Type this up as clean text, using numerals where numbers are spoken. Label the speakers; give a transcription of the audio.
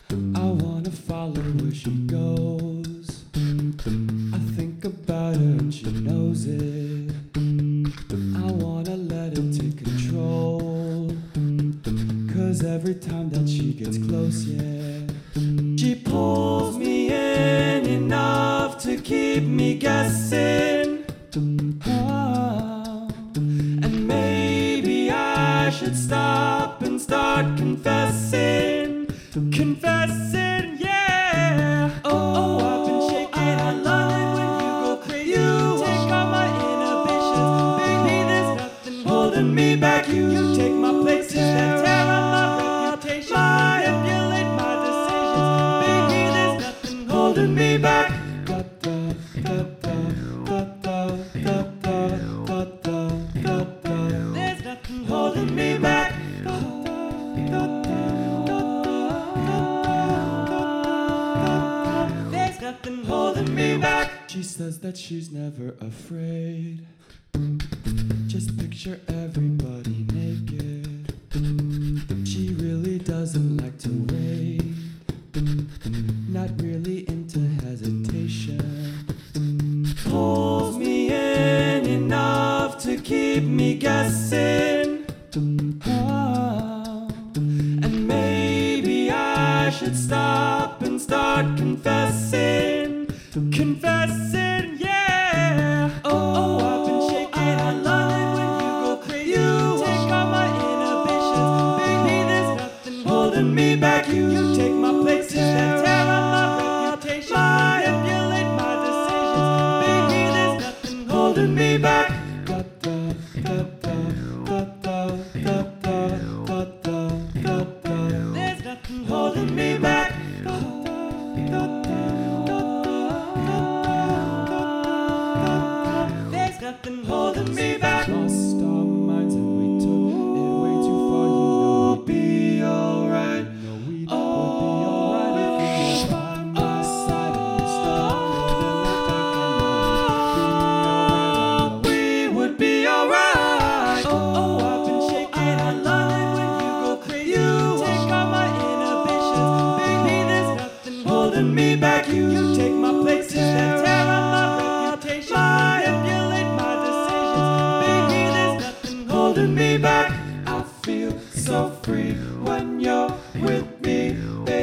Speaker 1: I wanna follow where she goes. I think about her and she knows it. I wanna let her take control. Cause every time that she gets close, yeah, she pulls me in enough to keep me guessing. And maybe I should stop and start confessing. Confessing, yeah. Oh, I've been shaking. I love it when you go crazy. You take all my inhibitions, baby. There's nothing holding me back. You take my places and tear up my reputation, manipulate my decisions, baby. There's nothing holding me back. There's nothing holding me back. There's nothing holding me back. She says that she's never afraid. Just picture everybody naked. She really doesn't like to wait. Not really into hesitation. Pulls me in enough to keep me guessing. And maybe I should stop and start confessing. Confessing, yeah. Oh, I've been shaking. I love it when you go crazy. You take all my inhibitions, baby. There's nothing holding me back. You take my places and tear up my reputation, manipulate my decisions, baby. There's nothing holding me back. There's nothing holding me back. There's nothing holding me back. Lost our minds and we took it way too far. You know we'd be alright. You know we'd be alright if you were by my side and we started living like I know we would be alright. Oh, I've been shaking. I love it when you go crazy. You take all my inhibitions, baby. There's nothing holding me back. You take my places and tear up my reputation, manipulate my decisions, baby. There's nothing holding me back. I feel so free when you're with me, baby.